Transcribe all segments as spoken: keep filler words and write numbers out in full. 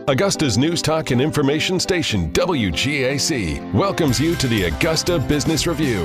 Augusta's news talk and information station, W G A C, welcomes you to the Augusta Business Review.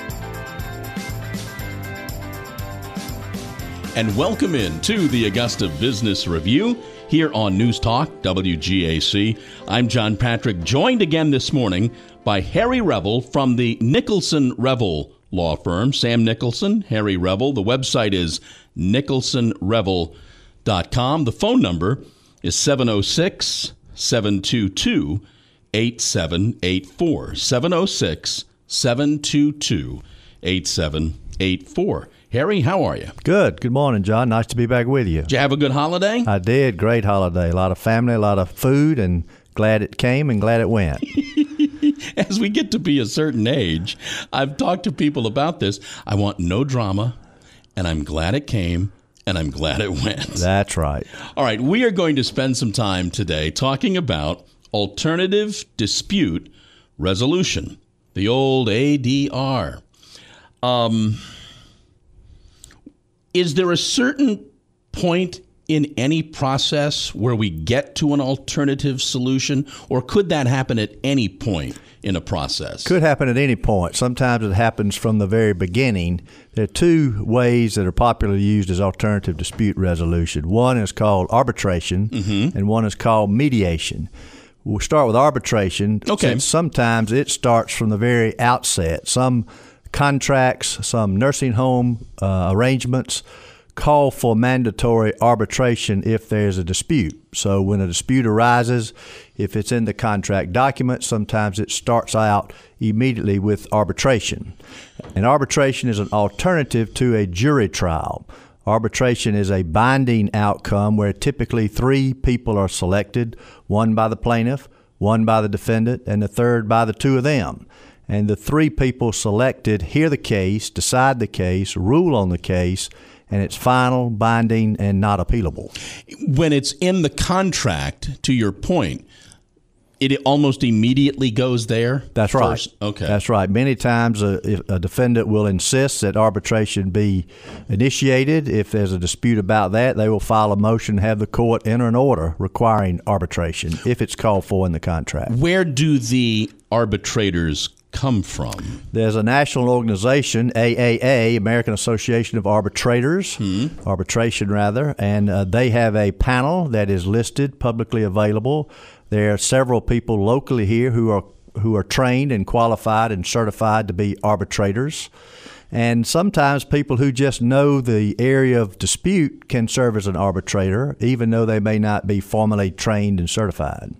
And welcome in to the Augusta Business Review here on News Talk, W G A C. I'm John Patrick, joined again this morning by Harry Revel from the Nicholson Revel law firm. Sam Nicholson, Harry Revel. The website is nicholson revel dot com. The phone number is seven oh six, seven two two, eight seven eight four. seven oh six, seven two two, eight seven eight four. Harry, how are you? Good. Good morning, John. Nice to be back with you. Did you have a good holiday? I did. Great holiday. A lot of family, a lot of food, and glad it came and glad it went. As we get to be a certain age, I've talked to people about this. I want no drama, and I'm glad it came, and I'm glad it went. That's right. All right, we are going to spend some time today talking about alternative dispute resolution, the old A D R. Um, is there a certain point in any process where we get to an alternative solution, or could that happen at any point in a process? Could happen at any point. Sometimes it happens from the very beginning. There are two ways that are popularly used as alternative dispute resolution. One is called arbitration, mm-hmm. and one is called mediation. We'll start with arbitration. Okay. Since sometimes it starts from the very outset. Some contracts, some nursing home uh, arrangements call for mandatory arbitration if there's a dispute. So when a dispute arises, if it's in the contract document, sometimes it starts out immediately with arbitration. And arbitration is an alternative to a jury trial. Arbitration is a binding outcome where typically three people are selected, one by the plaintiff, one by the defendant, and the third by the two of them. And the three people selected hear the case, decide the case, rule on the case, and it's final, binding, and not appealable. When it's in the contract, to your point, it almost immediately goes there? That's first? right. Okay. That's right. Many times a, a defendant will insist that arbitration be initiated. If there's a dispute about that, they will file a motion, have the court enter an order requiring arbitration if it's called for in the contract. Where do the arbitrators come from? There's a national organization, A A A, American Association of Arbitrators, hmm. arbitration rather, and uh, they have a panel that is listed, publicly available. There are several people locally here who are who are trained and qualified and certified to be arbitrators. And sometimes people who just know the area of dispute can serve as an arbitrator, even though they may not be formally trained and certified.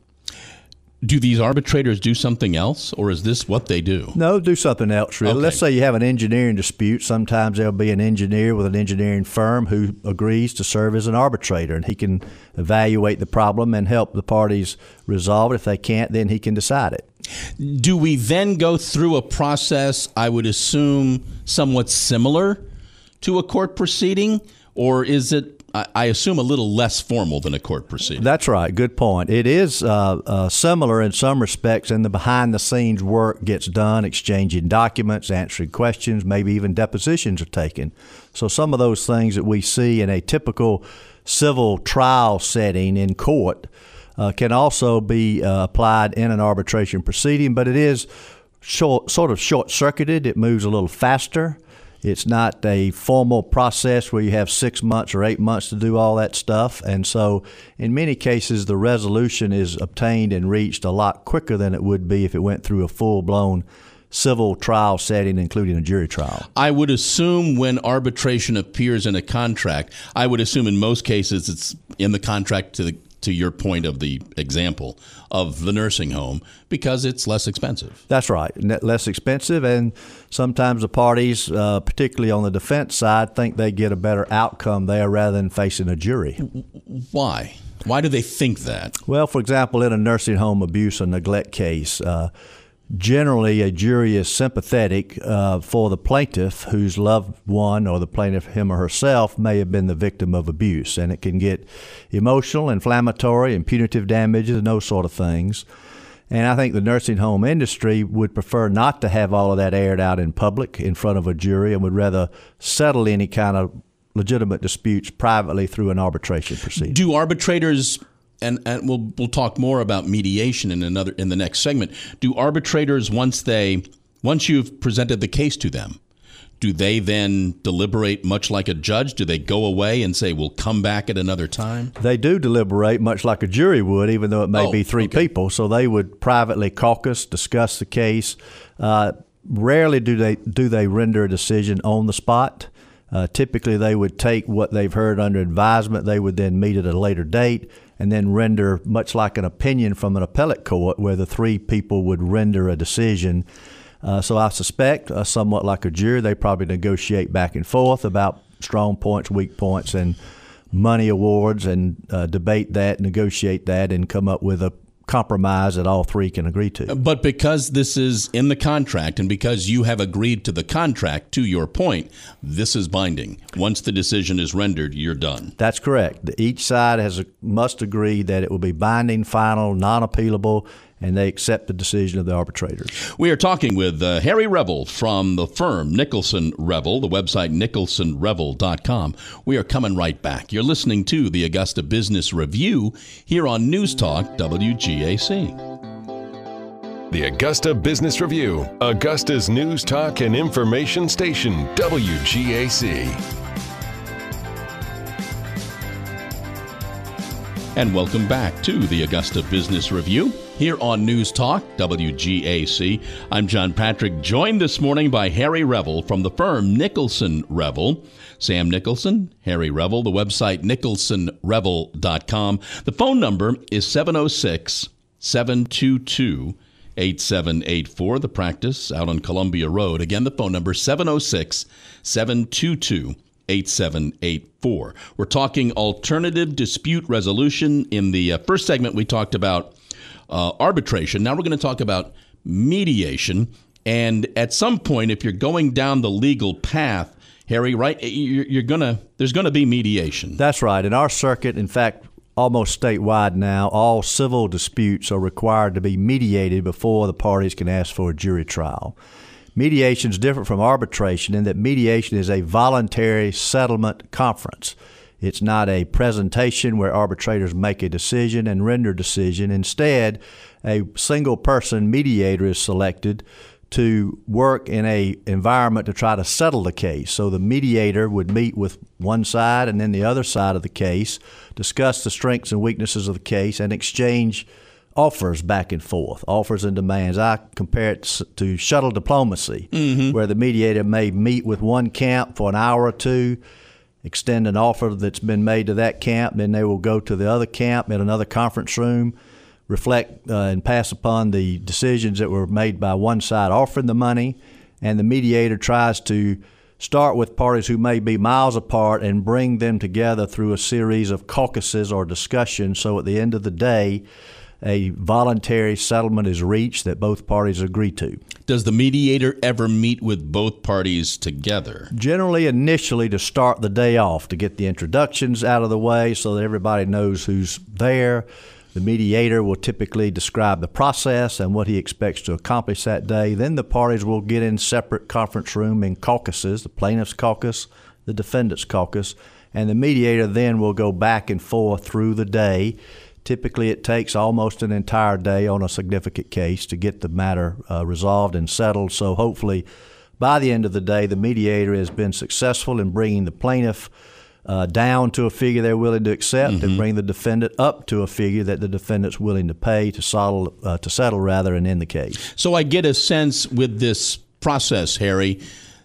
Do these arbitrators do something else, or is this what they do? No, do something else, really. Okay. Let's say you have an engineering dispute. Sometimes there'll be an engineer with an engineering firm who agrees to serve as an arbitrator, and he can evaluate the problem and help the parties resolve it. If they can't, then he can decide it. Do we then go through a process, I would assume, somewhat similar to a court proceeding, or is it, I assume, a little less formal than a court proceeding? That's right. Good point. It is uh, uh, similar in some respects, and the behind-the-scenes work gets done, exchanging documents, answering questions, maybe even depositions are taken. So some of those things that we see in a typical civil trial setting in court uh, can also be uh, applied in an arbitration proceeding, but it is short, sort of short-circuited. It moves a little faster. It's not a formal process where you have six months or eight months to do all that stuff. And so in many cases, the resolution is obtained and reached a lot quicker than it would be if it went through a full-blown civil trial setting, including a jury trial. I would assume when arbitration appears in a contract, I would assume in most cases it's in the contract to the to your point of the example of the nursing home, because it's less expensive. That's right. Less expensive, and sometimes the parties, uh, particularly on the defense side, think they get a better outcome there rather than facing a jury. Why? Why do they think that? Well, for example, in a nursing home abuse or neglect case, uh, generally a jury is sympathetic uh, for the plaintiff whose loved one or the plaintiff, him or herself, may have been the victim of abuse. And it can get emotional, inflammatory, and punitive damages and those sort of things. And I think the nursing home industry would prefer not to have all of that aired out in public in front of a jury, and would rather settle any kind of legitimate disputes privately through an arbitration proceeding. Do arbitrators and, and we'll we'll talk more about mediation in another in the next segment. Do arbitrators, once they once you've presented the case to them, do they then deliberate much like a judge? Do they go away and say, we'll come back at another time? They do deliberate much like a jury would, even though it may oh, be three okay. people. So they would privately caucus, discuss the case. Uh, rarely do they do they render a decision on the spot. Uh, typically, they would take what they've heard under advisement. They would then meet at a later date and then render, much like an opinion from an appellate court, where the three people would render a decision. Uh, so I suspect, uh, somewhat like a jury, they probably negotiate back and forth about strong points, weak points, and money awards, and uh, debate that, negotiate that, and come up with a compromise that all three can agree to. But because this is in the contract, and because you have agreed to the contract, to your point, this is binding. Once the decision is rendered, you're done. That's correct. Each side has a, must agree that it will be binding, final, non-appealable, and they accept the decision of the arbitrators. We are talking with uh, Harry Revel from the firm Nicholson Revel, the website nicholson revel dot com. We are coming right back. You're listening to the Augusta Business Review here on News Talk W G A C. The Augusta Business Review, Augusta's news talk and information station, W G A C. And welcome back to the Augusta Business Review here on News Talk W G A C. I'm John Patrick, joined this morning by Harry Revel from the firm Nicholson Revel. Sam Nicholson, Harry Revel, the website nicholson revel dot com. The phone number is seven oh six, seven two two, eight seven eight four. The practice out on Columbia Road. Again, the phone number seven oh six, seven two two, eight seven eight four. We're talking alternative dispute resolution. In the uh, first segment, we talked about uh, arbitration. Now we're going to talk about mediation. And at some point, if you're going down the legal path, Harry, right, you're, you're gonna there's going to be mediation. That's right. In our circuit, in fact, almost statewide now, all civil disputes are required to be mediated before the parties can ask for a jury trial. Mediation is different from arbitration in that mediation is a voluntary settlement conference. It's not a presentation where arbitrators make a decision and render a decision. Instead, a single person mediator is selected to work in a environment to try to settle the case. So the mediator would meet with one side and then the other side of the case, discuss the strengths and weaknesses of the case, and exchange offers back and forth, offers and demands. I compare it to shuttle diplomacy, mm-hmm. where the mediator may meet with one camp for an hour or two, extend an offer that's been made to that camp, then they will go to the other camp in another conference room, reflect uh, and pass upon the decisions that were made by one side offering the money, and the mediator tries to start with parties who may be miles apart and bring them together through a series of caucuses or discussions. So at the end of the day, a voluntary settlement is reached that both parties agree to. Does the mediator ever meet with both parties together? Generally, initially, to start the day off, to get the introductions out of the way so that everybody knows who's there. The mediator will typically describe the process and what he expects to accomplish that day. Then the parties will get in separate conference room in caucuses, the plaintiff's caucus, the defendant's caucus, and the mediator then will go back and forth through the day. Typically, it takes almost an entire day on a significant case to get the matter uh, resolved and settled. So hopefully, by the end of the day, the mediator has been successful in bringing the plaintiff uh, down to a figure they're willing to accept, mm-hmm. and bring the defendant up to a figure that the defendant's willing to pay to settle, uh, to settle rather, and end the case. So I get a sense with this process, Harry,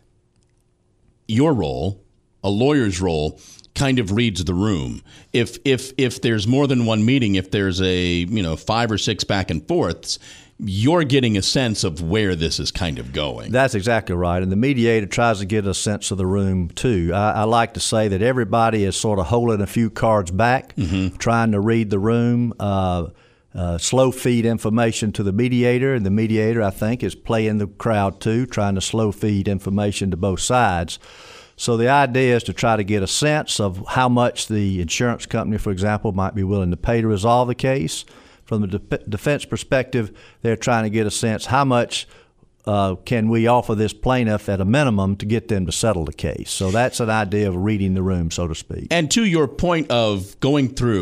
your role, a lawyer's role, kind of reads the room. If if if there's more than one meeting, if there's a you know five or six back and forths, you're getting a sense of where this is kind of going. That's exactly right. And the mediator tries to get a sense of the room, too. I, I like to say that everybody is sort of holding a few cards back, mm-hmm. trying to read the room, uh, uh, slow feed information to the mediator. And the mediator, I think, is playing the crowd, too, trying to slow feed information to both sides. So the idea is to try to get a sense of how much the insurance company, for example, might be willing to pay to resolve the case. From the de- defense perspective, they're trying to get a sense how much uh, can we offer this plaintiff at a minimum to get them to settle the case. So that's an idea of reading the room, so to speak. And to your point of going through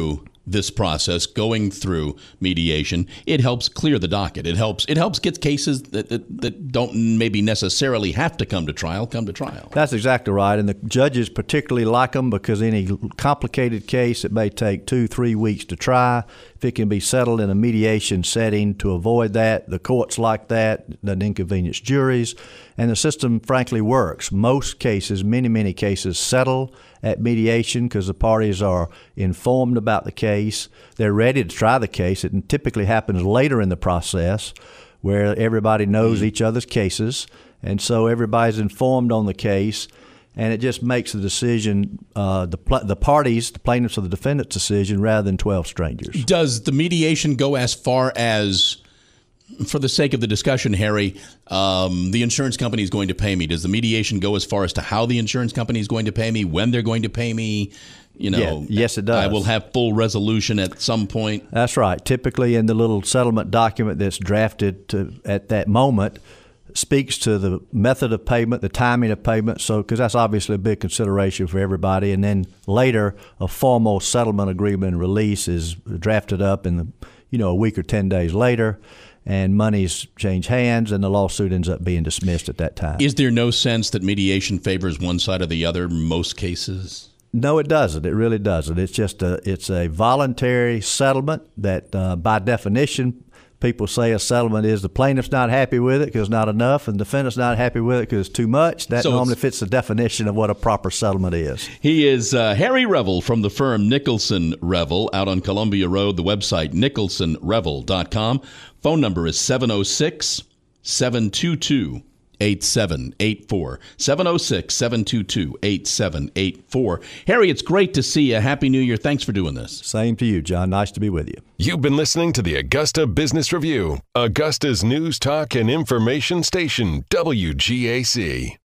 this process, going through mediation, it helps clear the docket. It helps it helps get cases that, that, that don't maybe necessarily have to come to trial, come to trial. That's exactly right. And the judges particularly like them because any complicated case, it may take two, three weeks to try. If it can be settled in a mediation setting to avoid that, the courts like that, doesn't inconvenience juries. And the system, frankly, works. Most cases, many, many cases, settle at mediation because the parties are informed about the case. They're ready to try the case. It typically happens later in the process where everybody knows mm. each other's cases. And so everybody's informed on the case. And it just makes the decision, uh, the pl- the parties, the plaintiffs or the defendant's decision, rather than twelve strangers. Does the mediation go as far as, for the sake of the discussion, Harry, um, the insurance company is going to pay me? Does the mediation go as far as to how the insurance company is going to pay me, when they're going to pay me? You know, yeah, yes, it does. I will have full resolution at some point. That's right. Typically in the little settlement document that's drafted to, at that moment, speaks to the method of payment, the timing of payment, so because that's obviously a big consideration for everybody. And then later, a formal settlement agreement and release is drafted up in the, you know, a week or ten days later, and monies change hands, and the lawsuit ends up being dismissed at that time. Is there no sense that mediation favors one side or the other in most cases? No, it doesn't. It really doesn't. It's just a it's a voluntary settlement that, uh, by definition, people say a settlement is the plaintiff's not happy with it because it's not enough, and the defendant's not happy with it because it's too much. That so normally fits the definition of what a proper settlement is. He is uh, Harry Revel from the firm Nicholson Revel out on Columbia Road. The website, nicholson revel dot com. Phone number is seven oh six, seven two two, eight seven eight four. seven oh six, seven two two, eight seven eight four. Harry, it's great to see you. Happy New Year. Thanks for doing this. Same to you, John. Nice to be with you. You've been listening to the Augusta Business Review, Augusta's news talk and information station, W G A C.